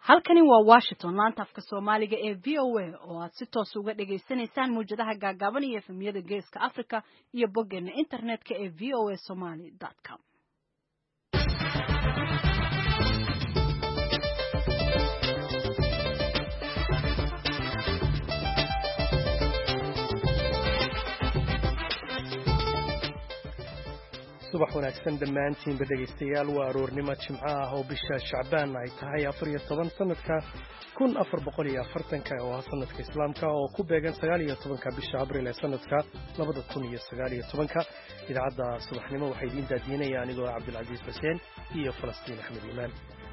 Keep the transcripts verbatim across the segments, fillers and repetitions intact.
halkani waa Washington laanta afka Soomaaliga ee V O A oo aad si toos uga dhageysanaysaan muujadaha gaagaaban iyo efemyada Geeska Afrika iyo boggeena internetka ee v o a somali dot com. subax wanaagsan dhammaantiin dhageystayaal waa aroornimo jimco ah oo bisha Shacbaan ay tahay afar iyo toban sanadka kun afar boqol iyo afartan oo ah sanadka Islaamka oo ku beegan sagaal iyo toban bisha Abriil ee sanadka laba kun iyo sagaal iyo toban idaacadda subaxnimo waxay idin daadinayaan anigoo Cabdulcasiis Xuseen iyo Falastiin Axmed Iimaan.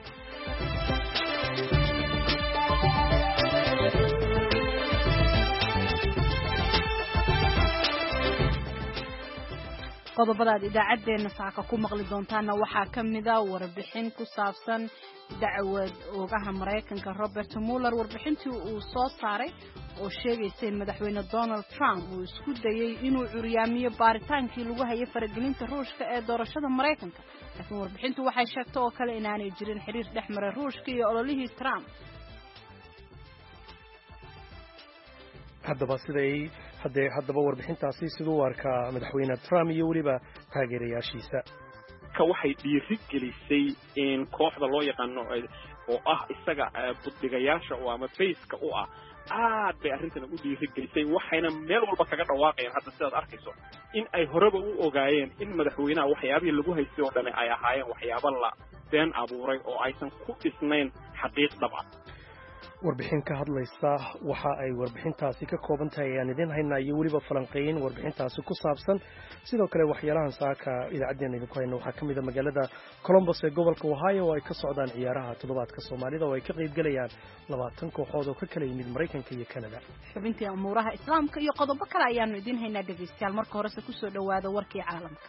qodobada idaacadeena saaka ku maqli doontaana waxaa kamid ah warbixin ku saabsan dacwad oogaha Mareykanka Robert Mueller warbixintii uu soo saaray oo sheegaysa in madaxweyne Donald Trump uu isku dayay inuu curyaamiyo baaritaankii lagu hayay faragelinta Ruushka ee doorashada Mareykanka laakiin warbixintu waxay sheegtay oo kale inaanay jirin xiriir dhexmara Ruushka iyo ololihii Trump. haddaba siday hadee haddaba warbixintaasi sidoo warka madaxweyne Trump iyo waliba taageerayaashiisa ka waxay dhiiri gelisay in kooxda loo yaqaan oo ah isaga buddigayaasha oo ama base-ka u ah aad bay arrintan u dhiiri gelisay waxayna meel walba kaga dhawaaqayeen hadda sidaad arkayso in ay horeba u ogaayeen in madaxweynaha waxyaabihii lagu haystay oo dhan ay ahaayeen waxyaabo la been abuuray oo aysan ku dhisnayn xaqiiq dhab ah. warbixin ka hadlaysa waxa ay warbixintaasi ka kooban tahay ayaan idin haynaa iyo weliba falanqeyn warbixintaasi ku saabsan sidoo kale waxyaalahan saaka idaacadeena idinku hayna waxaa ka mid ah magaalada Columbus ee gobolka Ohio oo ay ka socdaan ciyaaraha toddobaadka Soomaalida oo ay ka qayb galayaan labaatan kooxood oo ka kala yimid Mareykanka iyo Canada. xubintii amuuraha islaamka iyo qodobo kale ayaanu idin haynaa dhageystayaal marka hore ku soo dhawaada warkii caalamka.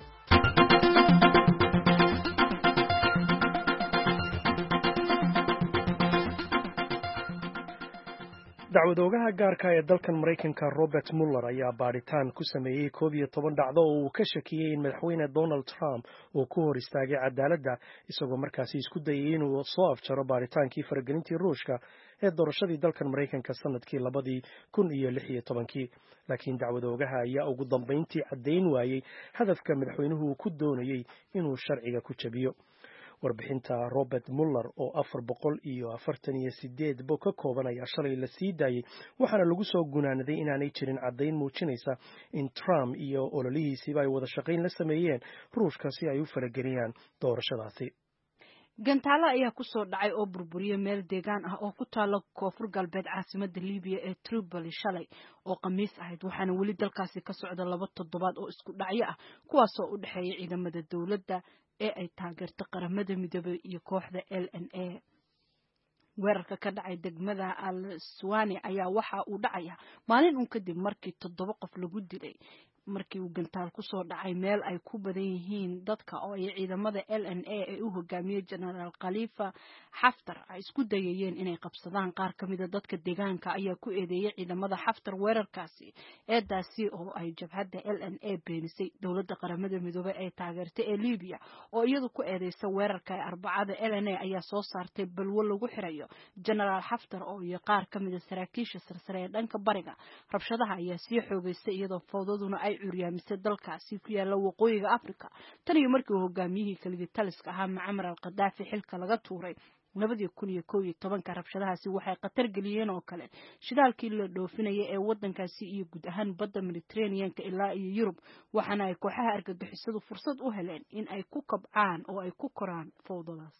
dacwadoogaha gaarka ee dalkan Mareykanka Robert Mueller ayaa baaritaan ku sameeyay koob iyo toban dhacdo oo uu ka shakiyay in madaxweyne Donald Trump uu ku hor istaagay cadaaladda isagoo markaasi isku dayay inuu soo afjaro baaritaankii faragelintii Ruushka ee doorashadii dalkan Mareykanka sanadkii labadii kun iyo lix iyo tobankii laakiin dacwadoogaha ayaa ugu dambeyntii cadeyn waayay hadafka madaxweynuhu ku doonayay inuu sharciga ku jabiyo. warbixinta Robert Mueller oo afar boqol iyo afartan iyo sideed bog ka kooban ayaa shalay la sii daayay waxaana lagu soo gunaanaday inaanay jirin cadeyn muujinaysa in Trump iyo ololihiisiiba ay wada shaqayn la sameeyeen Ruushka si ay u farageliyaan doorashadaasi. gantaalo ayaa ku soo dhacay oo burburiyay meel deegaan ah oo ku taalo koonfur galbeed caasimadda Liibiya ee Tripoli shalay oo khamiis ahayd waxaana weli dalkaasi ka socda laba toddobaad oo isku dhacyo ah kuwaas oo u dhaxeeya ciidamada dawladda ee ay taageerto qaramada midoobay iyo kooxda L N A. weerarka ka dhacay degmada Al-Swani ayaa waxa uu dhacaya maalin uun kadib markii toddoba qof lagu dilay markii uu gantaal ku soo dhacay meel ay ku badan yihiin dadka oo ay ciidamada L N A ee u hogaamiyay General Khalifa Haftar ay isku dayayeen inay qabsadaan qaar kamid ah dadka deegaanka ayaa ku eedeeyay ciidamada Haftar weerarkaasi eedaasi oo ay jabhadda L N A beenisay dawladda qaramada midoobay ee taageertay ee Liibiya oo iyadu ku eedeysay weerarka ay arbacada L N A ayaa soo saartay balwo lagu xirayo General Haftar oo iyo qaar kamid ah saraakiisha sarsare ee dhanka bariga rabshadaha ayaa sii xoogaysay iyadoo fowdaduna ay curyaamisay dalkaasi ku yaala waqooyiga Afrika tan iyo markii uu hogaamiyihii kaliya taliska ahaa Muammar al-Qaddafi xilka laga tuuray labadii kun iyo kow iyo toban rabshadahaasi waxay qatar geliyeen oo kale shidaalkii la dhoofinayay ee wadankaasi iyo guud ahaan badda Mediterranean-ka ilaa iyo Yurub waxaana ay kooxaha argagixisadu fursad u heleen in ay ku kabcaan oo ay ku koraan fowdadaas.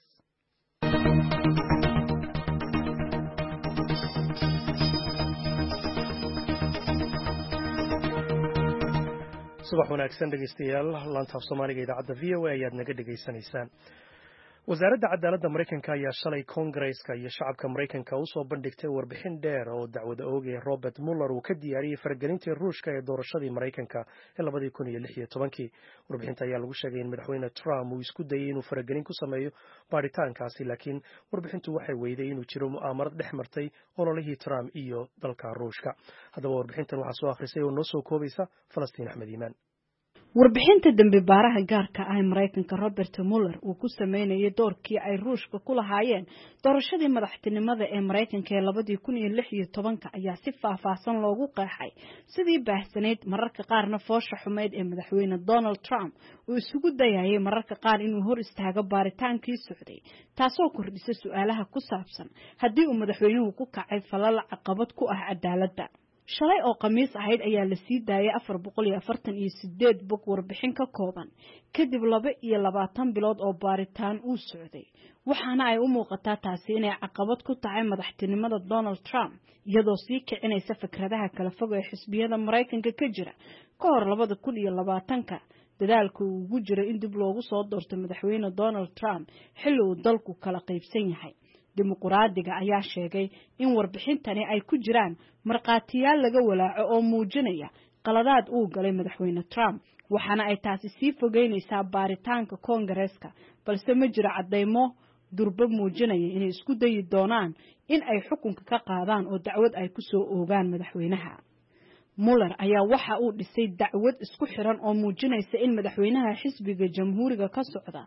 subax wanaagsan dhageystayaal laanta af Soomaaliga idaacadda V O A ayaad naga dhageysanaysaan. wasaaradda cadaaladda Mareykanka ayaa shalay Congress-ka iyo shacabka Mareykanka u soo bandhigtay warbixin dheer oo dacwada oogay Robert Mueller uu ka diyaariyay faragelintii Ruushka ee doorashadii Mareykanka ee labadii kun iyo lix iyo tobankii. warbixinta ayaa lagu sheegay in madaxweyne Trump uu isku dayay inuu faragelin ku sameeyo baaritaankaasi laakiin warbixintu waxay weyday inuu jiro mu'aamarad dhex martay ololihii Trump iyo dalka Ruushka. haddaba warbixintan waxaa soo akhrisay oo noo soo koobaysa Falastiin Axmed Iimaan. warbixinta dambe baaraha gaarka ah ee Mareykanka Robert Mueller uu ku sameeyay doorkii ay Ruushka ku lahaayeen doorashadii madaxtinimada ee Mareykanka ee laba kun iyo lix iyo toban ayaa si faahfaahsan loogu qeexay sidii baahsaneyd mararka qaarna foosha xumeyd ee madaxweyne Donald Trump uu isugu dayayay mararka qaar inuu hor istaago baaritaankii socday taasoo kordhisay su'aalaha ku saabsan haddii uu madaxweynuhu ku kacay falal caqabad ku ah cadaaladda. shalay oo khamiis ahayd ayaa la sii daayay afar boqol iyo afartan iyo sideed bog warbixin ka kooban kadib laba iyo labaatan bilood oo baaritaan uu socday waxaana ay u muuqataa taasi inay caqabad ku tahay madaxtinimada Donald Trump iyadoo sii kicinaysa fikradaha kala fog ee xisbiyada Mareykanka ka jira ka hor laba kun iyo labaatan dadaalku uu ugu jiro in dib loogu soo doorto madaxweyne Donald Trump xilli uu dalku kala qaybsan yahay. dimuqraadiga ayaa sheegay in warbixintani ay ku jiraan marqaatiyaal laga walaaco oo muujinaya qaladaad uu galay madaxweyne Trump waxaana ay taasi sii fogeynaysaa baaritaanka Koongareeska balse ma jiro cadeymo durba muujinaya inay isku dayi doonaan in ay xukunka ka qaadaan oo dacwad ay ku soo oogaan madaxweynaha. Mueller ayaa waxa uu dhisay dacwad isku xiran oo muujinaysa in madaxweynaha xisbiga jamhuuriga ka socda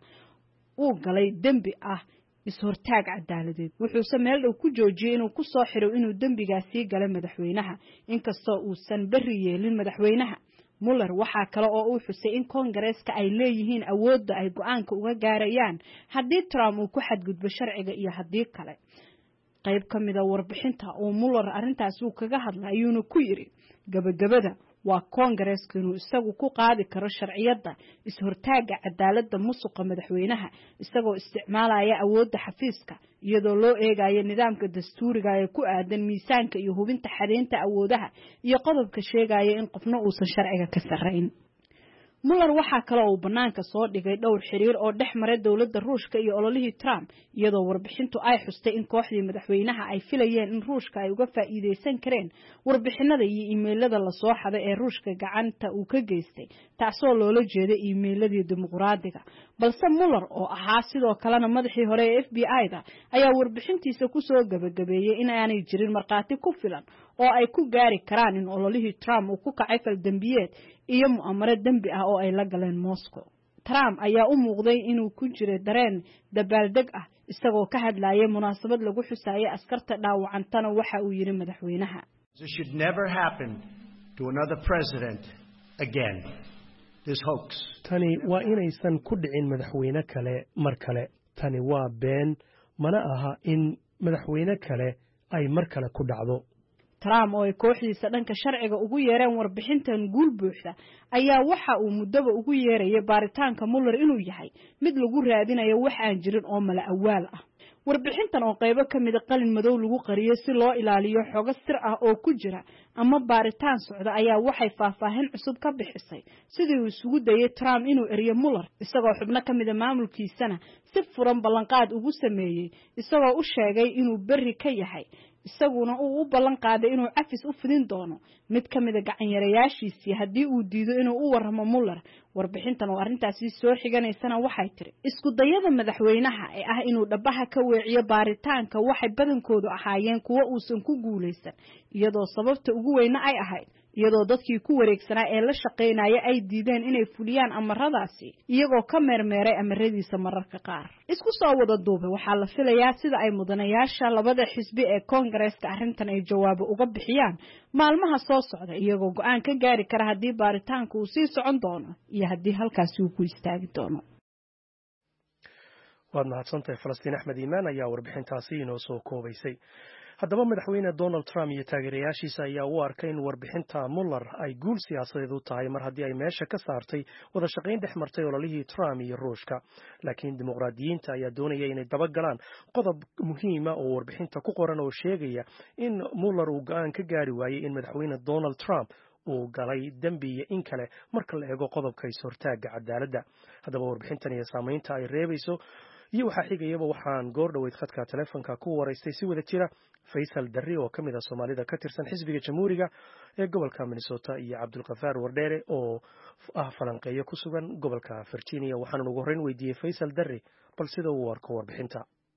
uu galay dembi ah is-hortaag cadaaladeed wuxuu meel dhow ku joojiyay inuu ku soo xiro inuu dembigaasi galay madaxweynaha inkastoo uusan bari yeelin madaxweynaha. Mueller waxa kale oo uu xusay in Koongareeska ay leeyihiin awoodda ay go'aanka uga gaarayaan haddii Trump uu ku xadgudbo sharciga iyo haddii kale. qayb ka mid ah warbixinta oo Mueller arintaas uu kaga hadlay ayuuna ku yiri gabagabada waa Koongareeska inuu isagu ku qaadi karo sharciyada is-hortaaga cadaaladda musuqa madaxweynaha isagoo isticmaalaya awoodda xafiiska iyadoo loo eegayo nidaamka dastuuriga ee ku aadan miisaanka iyo hubinta xadeynta awoodaha iyo qodobka sheegaya in qofna uusan sharciga ka sarreyn. Mueller waxa kale oo banaanka soo dhigay dhowr xiriir oo dhex maray dawladda Ruushka iyo ololihii Trump iyadoo warbixintu ay xustay in kooxdii madaxweynaha ay filayeen in Ruushka ay uga faa'iideysan kareen warbixinada iyo emailada la soo xaday ee Ruushka gacanta uu ka geystay taasoo loola jeeday emailadii dimuqraadiga balse Mueller oo ahaa sidoo kalena madaxii hore ee F B I-da ayaa warbixintiisa ku soo gabagabeeyay in aanay jirin marqaati ku filan oo ay ku gaari karaan in ololihii Trump uu ku kacay fal dambiyeed iyo mu'amaro dambi ah oo ay la galeen Moscow. Trump ayaa u muuqday inuu ku jiray dareen dabaaldeg ah isagoo ka hadlayay munaasabad lagu xusaayay askarta dhaawacantana waxa uu yiri madaxweynaha. This should never happen to another president again. This hoax. Tani waa inaysan ku dhicin madaxweyne kale mar kale. Tani waa been mana aha in madaxweyne kale ay mar kale ku dhacdo. Trump oo ay kooxdiisa dhanka sharciga ugu yeereen warbixintan guul buuxda ayaa waxa uu muddaba ugu yeerayay baaritaanka Mueller inuu yahay mid lagu raadinayo wax aan jirin oo mala awaal ah. warbixintan oo qaybo ka mid ah qalin madow lagu qariyay si loo ilaaliyo xogo sir ah oo ku jira ama baaritaan socda ayaa waxay faahfaahin cusub ka bixisay sidii uu isugu dayay Trump inuu eriyo Mueller isagoo xubno ka mid ah maamulkiisana si furan ballanqaad ugu sameeyay isagoo u sheegay inuu bari ka yahay isaguna uu u ballan qaaday inuu cafis u fidin doono mid ka mid ah gacan yarayaashiisii haddii uu diido inuu u waramo Mueller. warbixintan oo arintaasi soo xiganaysana waxay tiri isku dayada madaxweynaha ee ah inuu dhabaha ka weeciyo baaritaanka waxay badankoodu ahaayeen kuwa uusan ku guuleysan iyadoo sababta ugu weyn ay ahayd iyadoo dadkii ku wareegsanaa ee la shaqeynaya ay diideen inay fuliyaan amaradaasi iyagoo ka meermeeray amaradiisa mararka qaar. isku soo wada duubay waxaa la filayaa sida ay mudanayaasha labada xisbi ee Koongareeska arrintan ay jawaabo uga bixiyaan maalmaha soo socda iyagoo go'aan ka gaari kara haddii baaritaanku uu sii socon doono iyo haddii halkaasi uu ku istaagi doono. waad mahadsantahay Falastiin Axmed Iimaan ayaa warbixintaasi inoo soo koobaysay. haddaba madaxweyne Donald Trump iyo taageerayaashiisa ayaa u arkay in warbixinta Mueller ay guul siyaasadeed u tahay mar haddii ay meesha ka saartay wada shaqayn dhex martay ololihii Trump iyo Ruushka. laakiin dimuqraadiyiinta ayaa doonaya inay daba galaan qodob muhiima oo warbixinta ku qoran oo sheegaya in Mueller uu go'aan ka gaari waayay in madaxweyne Donald Trump uu galay dambi iyo in kale marka la eego qodobka is-hortaaga cadaaladda. haddaba warbixintan iyo saamaynta ay reebayso iyo waxa xigayaba waxaan goor dhaweyd khadka telefoonka ku waraystay si wada jira Faysal Darri oo kamid ah Soomaalida ka tirsan xisbiga Jamhuuriga ee gobolka Minnesota iyo Cabdulqafaar Wardheere oo ah falanqeeyo ku sugan gobolka Virginia. waxaan ugu horreyn weydiiyay Faysal Darri bal sida uu arko warbixinta.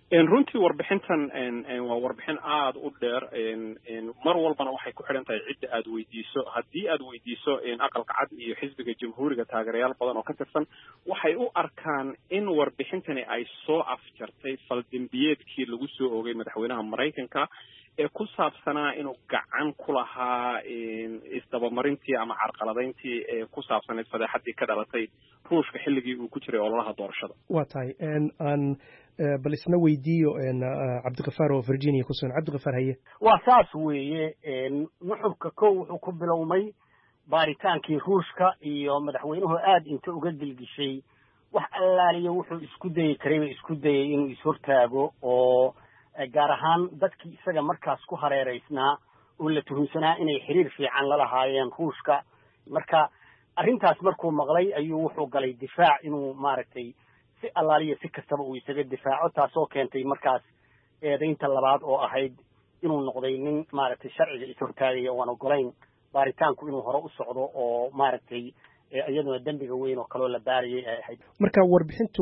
runtii warbixintan waa warbixin aada u dheer mar walbana waxay ku xidhan tahay cidda aada weydiiso haddii aada weydiiso aqalka cad iyo xisbiga jamhuuriga taageerayaal badan oo ka tirsan waxay u arkaan in warbixintani ay soo afjartay faldembiyeedkii lagu soo oogay madaxweynaha maraykanka ee ku saabsanaa inuu gacan ku lahaa isdabamarintii ama carqaladayntii ee ku saabsanayd fadeexadii ka dhalatay ruushka xilligii uu ku jiray ololaha doorashada waa tahay aan bal isna weydiiyo cabdiqafaar oo virginia ku sugan cabdiqafaar haye waa saas weeye nuxurka kow wuxuu ku bilowmay baaritaankii ruushka iyo madaxweynuhu aada inta uga gelgishay wax allaaliyo wuxuu isku dayi karayba isku dayay inuu ishortaago oo gaar ahaan dadkii isaga markaas ku hareeraysnaa oo la tuhunsanaa inay xiriir fiican la lahaayeen ruushka marka arrintaas markuu maqlay ayuu wuxuu galay difaac inuu maaragtay si allaaliya si kastaba uu isaga difaaco taasoo keentay markaas eedaynta labaad oo ahayd inuu noqday nin maaragtay sharciga ishortaagaya oo aan ogolayn baaritaanku inuu hore u socdo oo maaragtay iyaduna dembiga weyn oo kaloo la baarayay ay ahayd marka warbixintu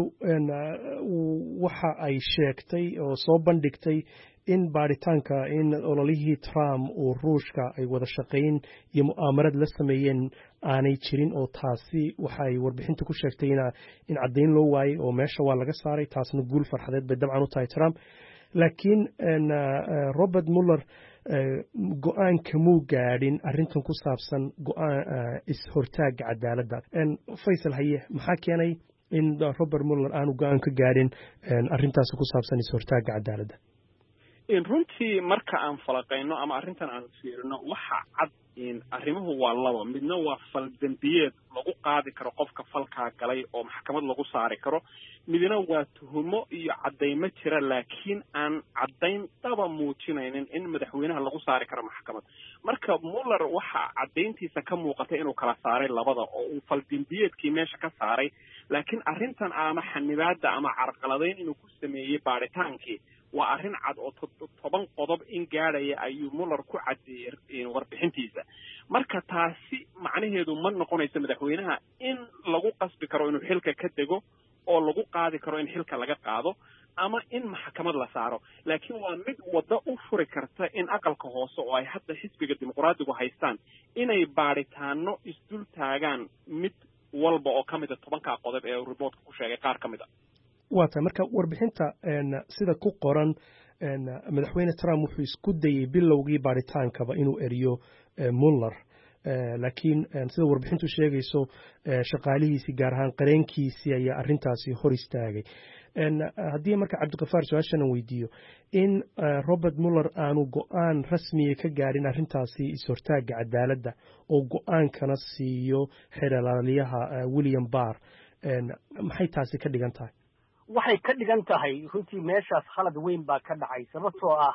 waxa ay sheegtay oo soo bandhigtay in baaritaanka in ololihii Trump oo ruushka ay wada shaqayn iyo mu'aamarad la sameeyeen aanay jirin oo taasi waxa ay warbixintu ku sheegtay in caddayn loo waayay oo meesha waa laga saaray taasna guul farxadeed bay dabcan u tahay Trump laakiin Robert Mueller go-aanka muu gaadhin arrintan ku saabsan go-aan is-hortaagga cadaaladda faysal haye maxaa keenay in Robert Mueller aanu go-aan ka gaadhin arrintaas ku saabsan is-hortaagga cadaaladda runtii marka aan falaqayno ama arrintan aan fiirino waxa cad arrimuhu waa laba midna waa fal dembiyeed lagu qaadi karo qofka falkaa galay oo maxkamad lagu saari karo midna waa tuhumo iyo caddaymo jira laakiin aan caddayn dhaba muujinaynin in madaxweynaha lagu saari karo maxkamad marka Mueller waxa caddayntiisa ka muuqatay inuu kala saaray labada oo uu fal dembiyeedkii meesha ka saaray laakiin arrintan ama xanibaadda ama carqaladayn inuu ku sameeyey baaritaankii waa arrin cad oo toban qodob in gaadhaya ayuu Mueller ku caddeeyay warbixintiisa marka taasi macnaheedu ma noqonayso madaxweynaha in lagu qasbi karo inuu xilka ka dego oo lagu qaadi karo in xilka laga qaado ama in maxkamad la saaro laakiin waa mid waddo u furi karta in aqalka hoose oo ay hadda xisbiga dimuqraadigu haystaan inay baaritaano isdul taagaan mid walba oo ka mid a tobankaa qodob ee reportka ku sheegay qaar ka mid a waa tahay marka warbixinta sida ku qoran madaxweyne Trump wuxuu isku dayay bilowgii baaritaankaba inuu eriyo Mueller laakiin sida warbixintu sheegayso shaqaalihiisii gaar ahaan qareenkiisii ayaa arrintaasi hor istaagay haddii marka cabdiqafaar su-aashan weydiiyo in Robert Mueller aanu go-aan rasmiya ka gaadhin arrintaasi is-hortaagga cadaaladda oo go-aankana siiyo xeerlaaliyaha William Barr maxay taasi ka dhigan tahay waxay ka dhigan tahay runtii meeshaas khalad weyn baa ka dhacay sababtoo ah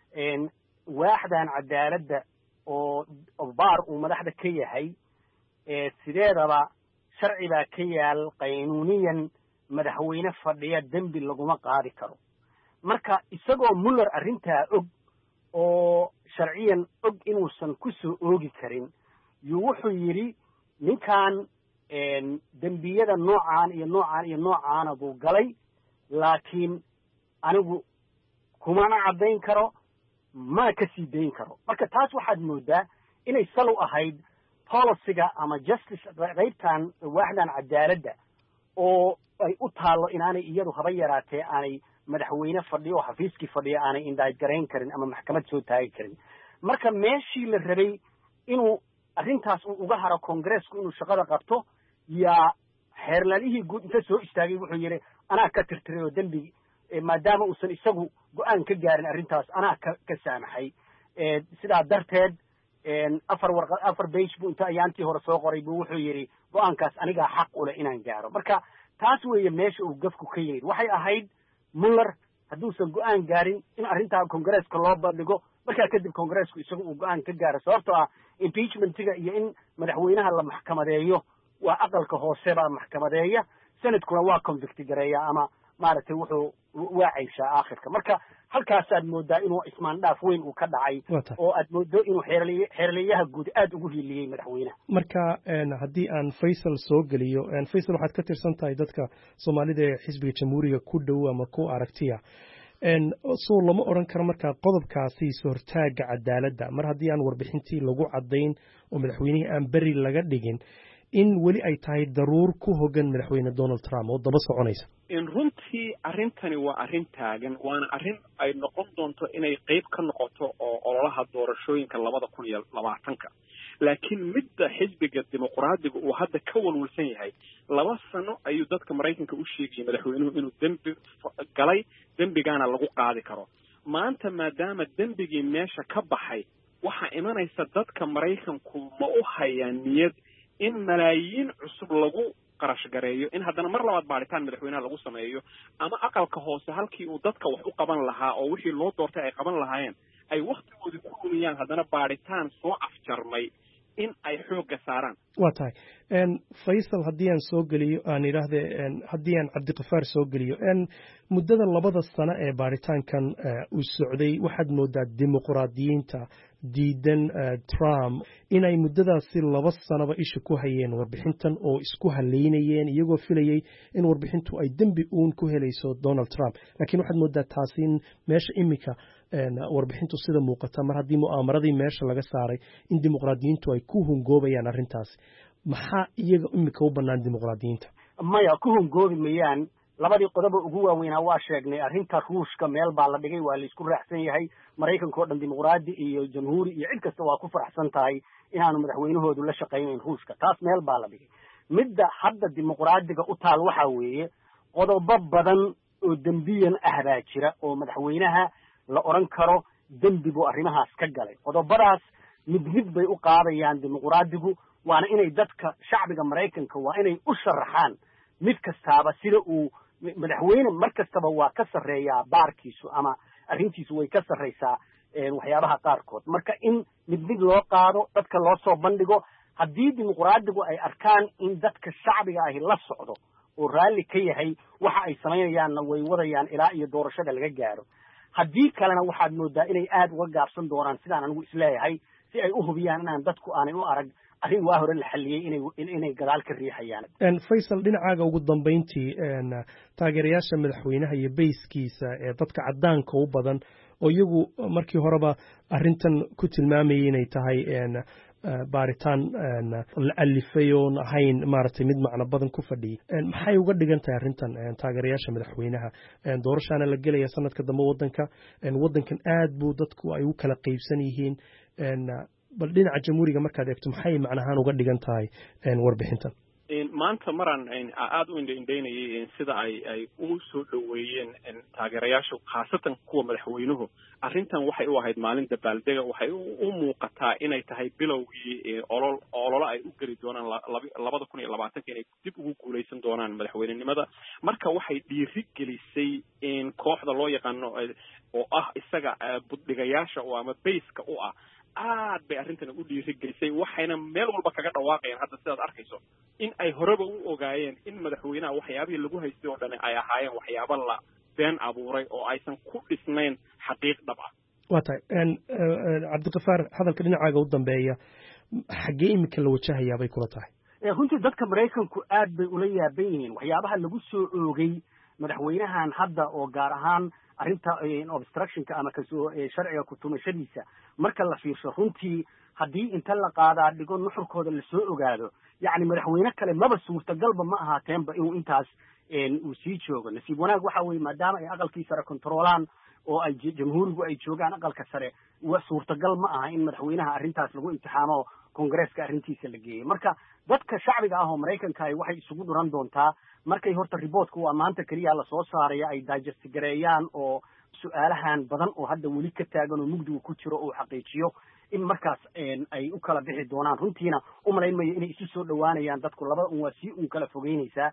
waaxdan cadaaladda oo Barr uu madaxda ka yahay sideedaba sharci baa ka yaal qaynuuniyan madaxweyne fadhiya dembi laguma qaadi karo marka isagoo Mueller arrintaa og oo sharciyan og inuusan ku soo oogi karin yuu wuxuu yidhi ninkan dembiyada noocaan iyo noocaan iyo noocaana buu galay laakiin anigu kumana caddayn karo mana ka sii dayn karo marka taas waxaad moodaa inay salow ahayd policyga ama justice qaybtan waaxdan cadaaladda oo ay u taallo inaanay iyadu haba yaraatee aanay madaxweyne fadhiyo oo xafiiskii fadhiya aanay indhaaj garayn karin ama maxkamad soo taagi karin marka meeshii la rabay inuu arrintaas uu uga haro kongareesku inuu shaqada qabto yaa xeerlalihii guud inta soo istaagay wuxuu yidhi anaa ka tirtiray oo dembi maadaama uusan isagu go-aan ka gaarin arrintaas anaa ka ka saamaxay sidaa darteed afar warqa afar bage buu inta ayaantii hore soo qoray buu wuxuu yidhi go-aankaas anigaa xaq u leh inaan gaaro marka taas weeye meesha uu gafku ka yimid waxay ahayd Mueller hadduusan go-aan gaarin in arrintaa kongareeska loo bandhigo markaa kadib kongareesku isagu uu go-aan ka gaaro sababtoo ah impeachmentiga iyo in madaxweynaha la maxkamadeeyo waa aqalka hoose baa maxkamadeeya sanadkuna waa convict gareeya ama maaragtay wuxuu waa cayshaa aakhirka marka halkaasaad moodaa inuu ismaandhaaf weyn uu ka dhacay oo aad moodo inuu xeerliyaha guud aad ugu hiiliyey madaxweynaha marka haddii aan Faysal soo geliyo Faysal waxaad ka tirsan tahay dadka Soomaalida ee xisbiga jamhuuriga ku dhow ama ku aragtiya soo lama odhan karo markaa qodobkaasi is-hortaaga cadaaladda mar haddii aan warbixintii lagu caddayn oo madaxweynihii aan beri laga dhigin in weli ay tahay daruur ku hogan madaxweyne Donald Trump oo daba soconaysa in runtii arrintani waa arrin taagan waana arrin ay noqon doonto inay qayb ka noqoto oo ololaha doorashooyinka labada kun iyo labaatanka laakiin midda xisbiga dimuqraadiga uu hadda ka walwalsan yahay laba sano ayuu dadka Mareykanka u sheegay madaxweynuhu inuu dambi galay dambigaana lagu qaadi karo maanta maadaama dambigii meesha ka baxay waxa imanaysa dadka Mareykanku ma u hayaan niyad in malaayiin cusub lagu qarash gareeyo in haddana mar labaad baaritaan madaxweynaha lagu sameeyo ama aqalka hoose halkii uu dadka wax u qaban lahaa oo wixii loo doortay ay qaban lahaayeen ay waqtigoodii ku lumiyaan haddana baaritaan soo afjarmay in ay xoogga saaraan waa tahay faysal haddii aan soo geliyo aan idhaahde haddii aan cabdiqafaar soo geliyo muddada labada sano ee baaritaankan uu socday waxaad moodaa dimuqraadiyiinta diidan Trump inay muddadaasi laba sanoba isha ku hayeen warbixintan oo isku haleynayeen iyagoo filayay in warbixintu ay dembi uun ku helayso Donald Trump laakiin waxaad moodaa taasi in meesha imika warbixintu sida muuqata mar haddii mu'aamaradii meesha laga saaray in dimuqraadiyiintu ay ku hungoobayaan arrintaasi maxaa iyaga imika u bannaan dimuqraadiyiinta maya ku hungoobi mayaan labadii qodob ugu waaweynaa waa sheegnay arrinta ruushka meel baa la dhigay waa la isku raacsan yahay Mareykanka oo dhan dimuqraadi iyo jamhuuri iyo cid kasta waa ku faraxsan tahay inaanu madaxweynahoodu la shaqaynayn ruushka taas meel baa la dhigay midda hadda dimuqraadiga u taal waxa weeye qodobo badan oo dembiyan ah baa jira oo madaxweynaha la oran karo dembi buu arrimahaas ka galay qodobadaas mid mid bay u qaadayaan dimuqraadigu waana inay dadka shacbiga Mareykanka waa inay u sharaxaan mid kastaaba sida uu madaxweyne mar kastaba waa ka sareeyaa baarkiisu ama arrintiisu way ka sareysaa waxyaabaha qaarkood marka in mid mid loo qaado dadka loo soo bandhigo haddii dimuqraadigu ay arkaan in dadka shacbiga ahi la socdo oo raalli ka yahay waxa ay samaynayaanna way wadayaan ilaa iyo doorashada laga gaaro haddii kalena waxaad moodaa inay aad uga gaabsan doonaan sidaan anigu isleeyahay si ay u hubiyaan inaan dadku aanay u arag arrin waa hore la xalliyey inay inay gadaal ka riixayaan faysal dhinacaaga ugu dambeyntii taageerayaasha madaxweynaha iyo bayskiisa ee dadka caddaanka u badan oo iyagu markii horeba arrintan ku tilmaamayay inay tahay baaritaan la alifay oon ahayn maaragtay mid macno badan ku fadhiyay maxay uga dhigan tahay arrintan taageerayaasha madaxweynaha doorashaana la gelaya sanadka dambe waddanka waddankan aad buu dadku ay u kala qaybsan yihiin bal dhinaca jamhuuriga markaad eegto maxay macnahaan uga dhigan tahay warbixintan maanta maraan aad u indhaynayay sida ay ay u soo dhaweeyeen taageerayaashu khaasatan kuwa madaxweynuhu arrintan waxay u ahayd maalin dabaaldega waxay u muuqataa inay tahay bilowgii olol ololo ay u geli doonaan labada kun iyo labaatanka inay dib ugu guuleysan doonaan madaxweynenimada marka waxay dhiiri gelisay in kooxda loo yaqaano oo ah isaga budhigayaasha oo ama bayska u ah aad bay arrintan u dhiiri gelisay waxayna meel walba kaga dhawaaqayaan hadda sidaad arkayso in ay horeba u ogaayeen in madaxweynaha waxyaabihii lagu haystay oo dhan ay ahaayeen waxyaabo la been abuuray oo aysan ku dhisnayn xaqiiq dhab ah waa tahay cabdiqafaar hadalka dhinacaaga u dambeeya xaggee imika la wajahayaa bay kula tahay runtii dadka Mareykanku aad bay ula yaaban yihiin waxyaabaha lagu soo oogay madaxweynahan hadda oo gaar ahaan arrinta obstructionka ama kasoo sharciga ku tumashadiisa marka la fiirsho runtii haddii inta la qaadaa dhigo nuxurkooda la soo ogaado yacni madaxweyne kale maba suurtagalba ma ahaateenba inuu intaas uu sii joogo nasiib wanaag waxa weeye maadaama ay aqalkii sare kontroolaan oo ay jamhuurigu ay joogaan aqalka sare suurtagal ma aha in madaxweynaha arrintaas lagu imtixaamo kongareeska arrintiisa la geeyey marka dadka shacbiga ah oo Mareykanka ay waxay isugu dhuran doontaa markay horta reportka waa maanta kaliya la soo saaraya ay digest gareeyaan oo su'aalahan badan oo hadda weli ka taagan oo mugdiga ku jiro oo xaqiijiyo in markaas ay u kala bixi doonaan runtiina u malaymayo inay isu soo dhawaanayaan dadku labada un waa si un kala fogeynaysaa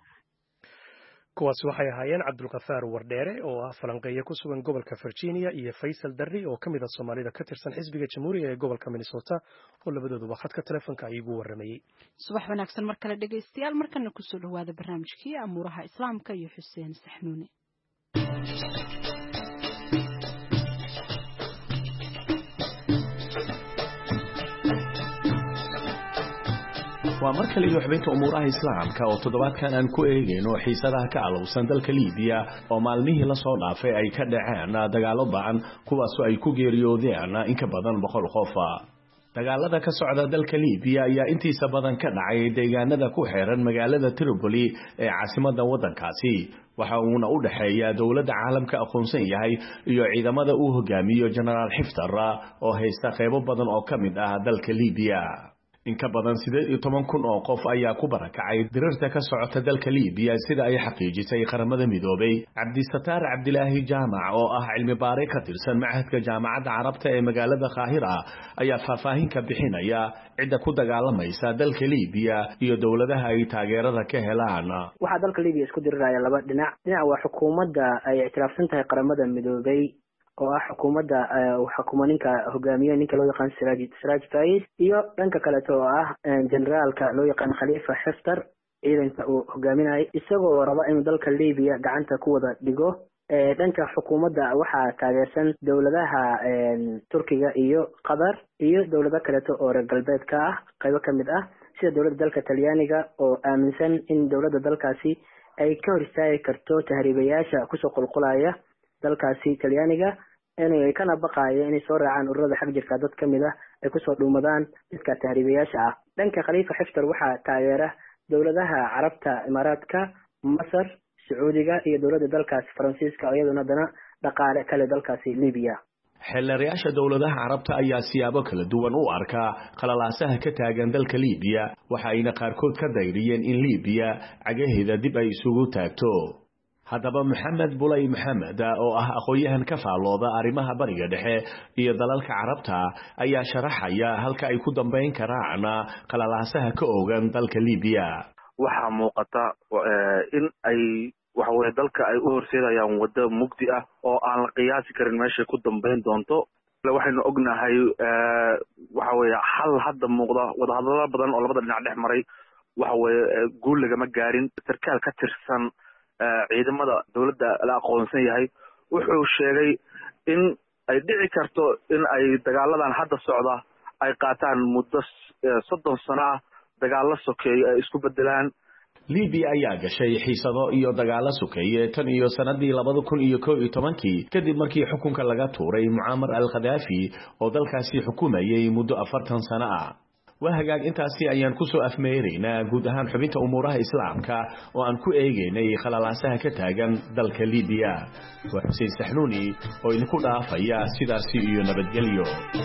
kuwaas waxay ahaayeen cabdulqafaar wardheere oo ah falanqeeye ku sugan gobolka Virginia iyo Faysal Darri oo ka mid ah Soomaalida ka tirsan xisbiga Jamhuuriga ee gobolka Minnesota oo labadooduba khadka telefoonka ay ugu waramayay subax wanaagsan mar kale dhageystayaal markana ku soo dhawaada barnaamijkii amuuraha islaamka iyo Xuseen Saxnuuni waa mar kale iyo xubinta umuuraha islaamka oo toddobaadkan aan ku eegayno xiisadaha ka alowsan dalka Liibiya oo maalmihii la soo dhaafay ay ka dhaceen dagaalo ba'an kuwaas oo ay ku geeriyoodeen in ka badan boqol qof. dagaalada ka socda dalka Liibiya ayaa intiisa badan ka dhacay deegaanada ku xeeran magaalada Tripoli ee caasimadda waddankaasi waxa uuna u dhaxeeyaa dawladda caalamka aqoonsan yahay iyo ciidamada uu hogaamiyo General Haftar oo haysta qaybo badan oo kamid ah dalka Liibiya. in ka badan siddeed iyo toban kun oo qof ayaa ku barakacay dirirta ka socota dalka Liibiya sida ay xaqiijisay qaramada midoobay. Cabdisattaar Cabdilaahi Jaamac oo ah cilmi baare ka tirsan Machadka Jaamacadda Carabta ee magaalada Qaahira ayaa faahfaahin ka bixinaya cidda ku dagaalamaysa dalka Liibiya iyo dawladaha ay taageerada ka helaan. waxa dalka Liibiya isku diriraya laba dhinac dhinac waa xukuumadda ay ictiraafsan tahay qaramada midoobay oo ah xukuumadda xukuumaninka hogaamiye ninka loo yaqaan Siraaj Siraaj Faiz iyo dhanka kale oo ah generaalka loo yaqaan Khalifa Haftar ciidanka uu hogaaminayo isagoo raba inuu dalka Liibiya gacanta ku wada dhigo. dhanka xukuumadda waxaa taageersan dawladaha Turkiga iyo Qatar iyo dawlado kale oo reer galbeedka ah qaybo kamid ah sida dawladda dalka Talyaaniga oo aaminsan in dawladda dalkaasi ay ka hor istaagi karto tahriibayaasha kusoo qulqulaya dalkaasi Talyaaniga inay kana baqayo inay soo raacaan ururada xaq jirka dad kamid ah ay kusoo dhuumadaan dadka tahriibayaasha ah. dhanka Khalifa Haftar waxaa taageera dawladaha Carabta, Imaaraadka, Masar, Sacuudiga iyo dawladda dalkaasi Faransiiska iyaduna dana dhaqaale kale dalkaasi Liibiya. xeelarayaasha dawladaha Carabta ayaa siyaabo kala duwan u arka qalalaasaha ka taagan dalka Liibiya waxa ayna qaarkood ka dayriyeen in Liibiya cagaheeda dib ay isugu taagto. haddaba Maxamed Bulay Maxamed oo ah aqoonyahan ka faalooda arrimaha bariga dhexe iyo dalalka Carabta ayaa sharaxaya halka ay ku dambeyn karaan qalalaasaha ka oogan dalka Liibiya. waxa muuqata in ay waxa weeye dalka ay u horseedayaan waddo mugdi ah oo aan la qiyaasi karin meesha ku dambeyn doonto. waxaynu ognahay waxa weeye xal hadda muuqda wadahadalo badan oo labada dhinac dhex maray waxa weeye guul lagama gaarin. sarkaal ka tirsan ciidamada dawladda la aqoonsan yahay wuxuu sheegay in ay dhici karto in ay dagaaladan hadda socda ay qaataan muddo soddon sano ah dagaalo sokeeye ay isku bedelaan. Liibiya ayaa gashay xiisado iyo dagaalo sokeeye tan iyo sanadii labada kun iyo kow iyo tobankii kadib markii xukunka laga tuuray Muammar al-Gaddafi oo dalkaasi xukumayay muddo afartan sano ah. waa hagaag intaasi ayaan ku soo afmeeraynaa guud ahaan xubinta umuuraha islaamka oo aan ku eegaynay qalalaasaha ka taagan dalka Liibiya. waa Xuseen Saxnuuni oo idinku dhaafaya sidaasi iyo nabadgelyo.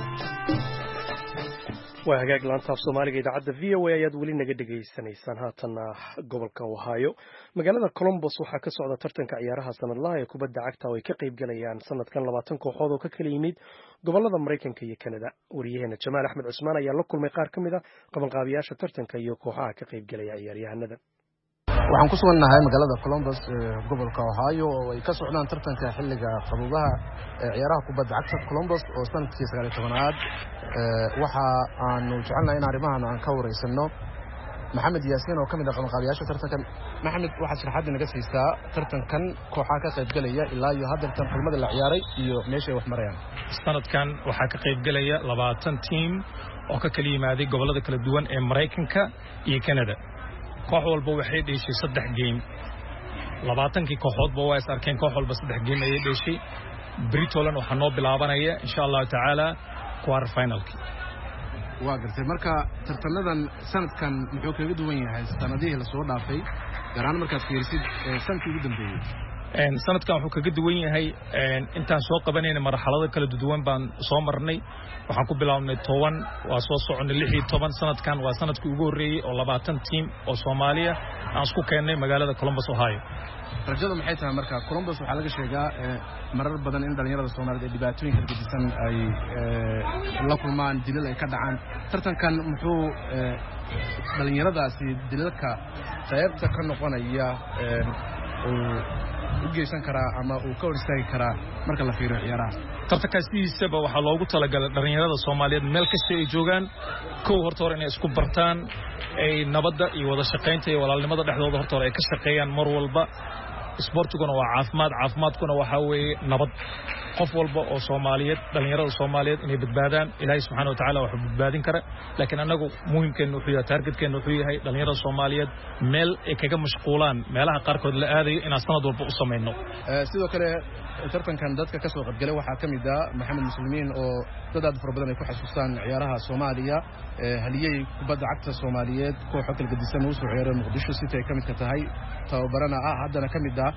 waa hagaag laanta Soomaaliga idaacadda V O A ayaad weli naga dhageysanaysaan haatana gobolka Ohio. magaalada Columbus waxaa ka socda tartanka ciyaaraha sanadlaha ee kubadda cagta oo ay ka qayb galayaan sanadkan labaatan kooxood oo ka kala yimid gobolada Mareykanka iyo Canada. wariyaheena Jamaal Axmed Cusmaan ayaa la kulmay qaar kamid ah qabanqaabiyaasha tartanka iyo kooxaha ka qayb galaya ciyaaryahanada. waxaan ku sugannahay magaalada Columbus ee gobolka Ohio oo ay ka socdaan tartanka xilliga qabuubaha ee ciyaaraha kubadda cagta Columbus oo sanadkii sagaal iyo tobanaad. waxa aanu jecelnahay in arrimahan aan ka wareysano Maxamed Yaasiin oo kamid ah qabanqaabiyaasha tartankan. Maxamed, waxaad sharaxaad naga siisaa tartankan kooxaha ka qayb galaya ilaa iyo hadda tan kulmada la ciyaaray iyo meesha ay wax marayaan. sanadkan waxaa ka qayb galaya labaatan team oo ka kala yimaaday gobolada kala duwan ee Mareykanka iyo Canada. koox walba waxay dheeshay saddex game. labaatankii kooxoodba waa is arkeen koox walba saddex game ayay dheeshay. Britolan waxaa noo bilaabanaya insha Allah tacaala quarter finalki. waa gartay marka tartanadan sanadkan muxuu kaga duwan yahay sanadihii la soo dhaafay gaar ahaan markaad fiirisid sanadkii ugu dambeeyay. een sanadkan wuxuu kaga duwan yahay een intaan soo qabanayna marxalado kala duwan baan soo marnay. waxaan ku bilaabnay toban waa soo soconay lix iyo toban. sanadkan waa sanadkii ugu horeeyay oo labaatan team oo Soomaaliya aan isku keenay magaalada Columbus Ohio. rajada maxay tahay marka Columbus waxaa laga sheegaa marar badan in dhalinyarada Soomaaliyeed ee dhibaatooyinka ka jirsan ay la kulmaan dilal ay ka dhacaan. tartankan muxuu dhalinyaradaasi dilalka qaybta ka noqonaya oo u geysan karaa ama uu ka hor istaagi karaa marka la fiiriyo ciyaaraha. tartankaasiisaba waxaa loogu talagalay dhalinyarada Soomaaliyeed meel kasta ay joogaan kow horta hore inay isku bartaan ay nabadda iyo wada shaqaynta iyo walaalnimada dhexdooda horta hore ay ka shaqeeyaan mar walba isboortiguna waa caafimaad caafimaadkuna waxa weeye nabad qof walba oo Soomaaliyeed dhalinyarada Soomaaliyeed inay badbaadaan Ilaahay subxaanahu wa ta'aala wuxuu badbaadin kara laakiin anagu muhiimkeenu wuxuu yahay targetkeenu wuxuu yahay dhalinyarada Soomaaliyeed meel ay kaga mashquulaan meelaha qaarkood la aadayo in sanad walba u sameeyno sidoo kale tartankan dadka ka soo qaybgalay waxa kamid ah Maxamed Muslimiin oo dad aad fara badan ay ku xasuustaan ciyaaraha Soomaaliya haliyay kubadda cagta Soomaaliyeed kooxo kala gedisan oo soo ciyaaray Muqdisho City ay kamid ka tahay tababarana ah haddana kamid ah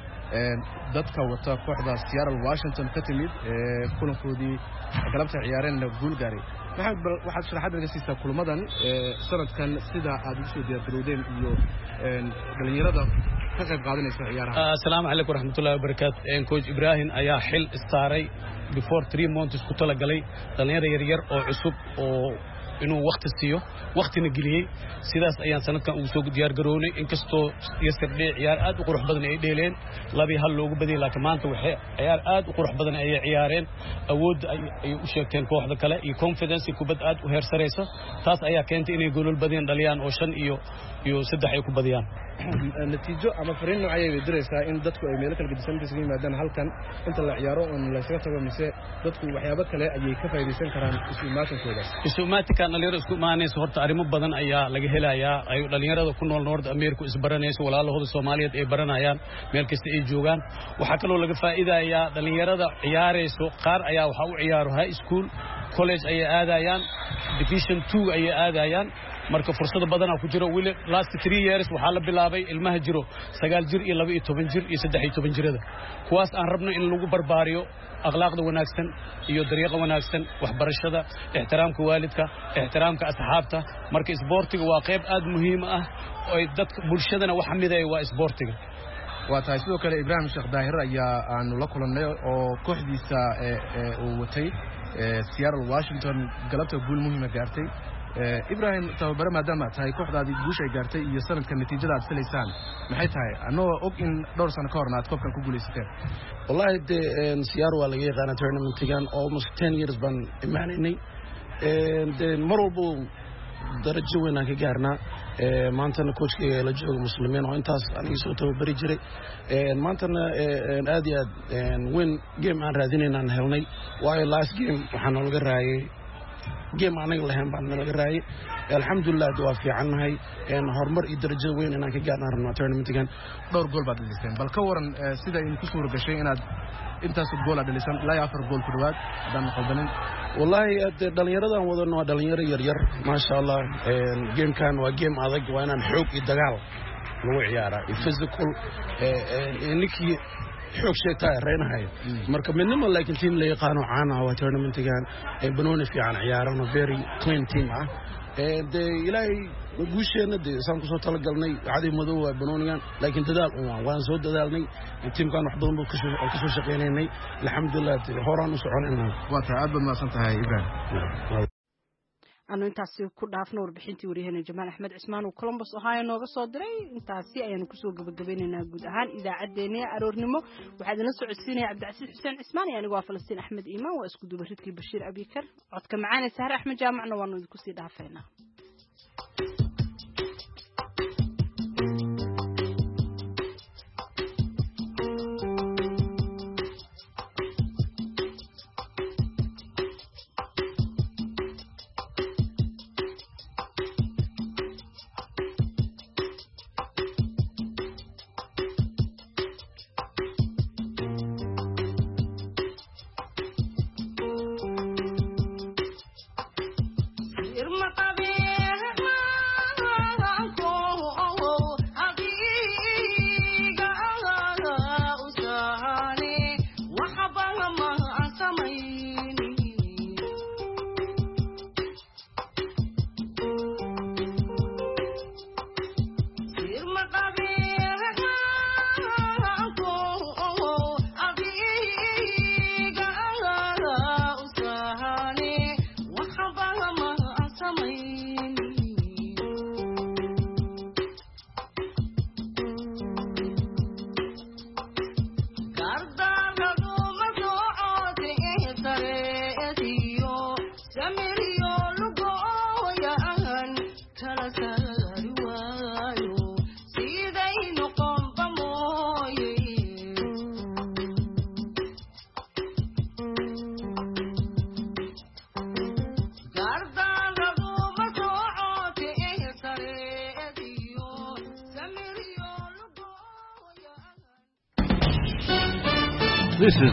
dadka wata kooxda Seattle Washington ka timid kulankoodii galabta ciyaareen guul gaaray maxamed bal waxaad sharaxaad naga siisaa kulamadan sanadkan sida aad u soo diyaargarowdeen iyo dhalinyarada ka qayb qaadanaysa ciyaaraha assalaamu calaykum waraxmatullaahi wabarakaatu coach Ibrahim ayaa xil istaaray before three months ku tala galay dhalinyaro yar yar oo cusub oo inuu waqti siiyo waqtina geliyay sidaas ayaan sanadkan ugu soo diyaar garoonay inkastoo yesterday ciyaar aad u qurux badan ay dheeleen labi hal loogu badiyay laakiin maanta waxay ciyaar aad u qurux badan ay ciyaareen awood ay u sheegteen kooxda kale iyo confidence kubad aad u heer sareysa taas ayaa keentay inay goolal badiyaan dhaliyaan oo shan iyo iyo saddex ay ku badiyaan natiijo ama fariin noocay ay diraysaa in dadku ay meel kala gedisan ka yimaadaan halkan inta la ciyaaro oo la iska tago mise dadku waxyaabo kale ayay ka faa'iideysan karaan isu imaatankooda isu imaatinka dhalinyarada isku imaanaysa horta arrimo badan ayaa laga helayaa ay dhalinyarada ku nool North America isbaranayso walaalahooda Soomaaliyeed ay baranayaan meel kasta ay joogaan waxa kale oo laga faa'iidayaa dhalinyarada ciyaarayso qaar ayaa waxa u ciyaaro high school college ay aadayaan division two ay aadayaan marka fursado badan ku jiro wili last three years waxa la bilaabay ilmaha jiro sagaal jir iyo laba iyo toban jir iyo saddex iyo toban jirada kuwaas aan rabno in lagu barbaariyo akhlaaqda wanaagsan iyo dariiqo wanaagsan waxbarashada ixtiraamka waalidka ixtiraamka asxaabta marka isboortiga waa qayb aad muhiim ah oo dadka bulshadana wax miday waa isboortiga waa tahay sidoo kale Ibrahim Sheekh Daahir ayaa aanu la kulannay oo kooxdiisa uu watay Seattle Washington galabta guul muhiim ah gaartay Ibrahim tababare maadaama tahay kooxdaadii guusha ay gaartay iyo sanadkan natiijada aad filaysaan maxay tahay anoo og in dhowr sano ka horna aad koobkan ku guuleysateen wallahi de Seattle waa laga yaqaan tournamentigan almost ten years baan imaanaynay de mar walba darajo weyn aan ka gaarnaa maantana coachkayga la jooga Muslimiin oo intaas aniga soo tababari jiray maantana aad iyo aad win game aan raadinaynaan helnay waayo last game waxaan laga raayay game anaga lahayn baan laga raayay alxamdulillah waa fiicannahay een horumar iyo darajo weyn inaan ka gaarnaa rabnaa tournamentigan dhowr gool baad dhaliseen bal ka waran sida in ku suura gashay inaad intaas gool aad dhalisan ilaa afar gool ku dhawaad hadaan qaldanin wallahi dhalinyaradan wadano waa dhalinyaro yar yar ma sha Allah een gamekan waa game adag waa inaan xoog iyo dagaal lagu ciyaaraa iyo physical ee ninkii xoog sheegtaa reenahay marka midnimo laakiin team la yaqaan oo caan ah waa tournamentigan ee banooni fiican ciyaarana very clean team ah ee de ilaahay guusheena de saan ku soo tala galnay caadi madow waa banoonigan laakiin dadaal waan soo dadaalnay teamkan wax badan buu ka soo shaqeynay alxamdulillah horaan u soconaynaa waa taa aad baad maasan tahay Ibrahim anu intaasi ku dhaafno warbixintii wariyahana Jamaal Axmed Cismaan oo Columbus Ohio nooga soo diray intaasi ayaan ku soo gabagabeynaa guud ahaan idaacadeena aroornimo waxaad ina socodsiinaya Cabdicasiis Xuseen Cismaan iyo anigu waa Falastiin Axmed Iimaan waa isku dubaridkii Bashiir Abikar codka macaan Sahar Axmed Jaamacna waanu idinku sii dhaafeynaa Irma Tabi This is